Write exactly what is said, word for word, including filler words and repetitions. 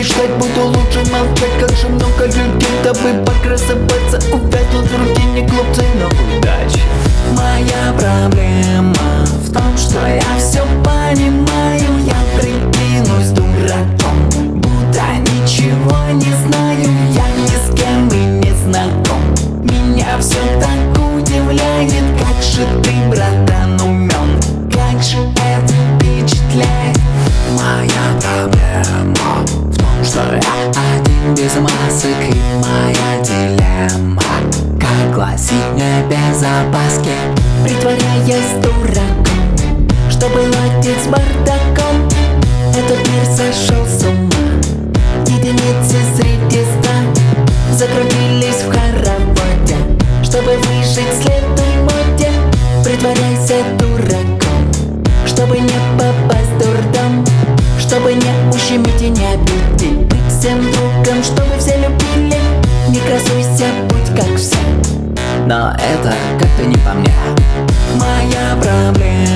мечтать буду лучше молчать. Как же много людей, дабы покрасоваться, увязнут в рутине глупцы, но удачи. Моя проблема в том, что я все понимаю. Я прикинусь дураком, будто ничего не знаю. Я ни с кем и не знаком. Меня все так удивляет. Как же ты, братан, умен, как же это впечатляет. Моя проблема в том, что я один без масок. И моя дилемма, как гласит мне без опаски, притворяясь дураком, чтобы ладить с бардаком. Этот мир сошел с ума, единицы среди ста закрутились в хороводе. Чтобы выжить, следуй моде, притворяйся дураком, чтобы не попасть в дурдом, чтобы не ущемить и не обидеть. Быть всем другом, чтобы все любили. Не красуйся, будь как все, но это как-то не по мне. Моя проблема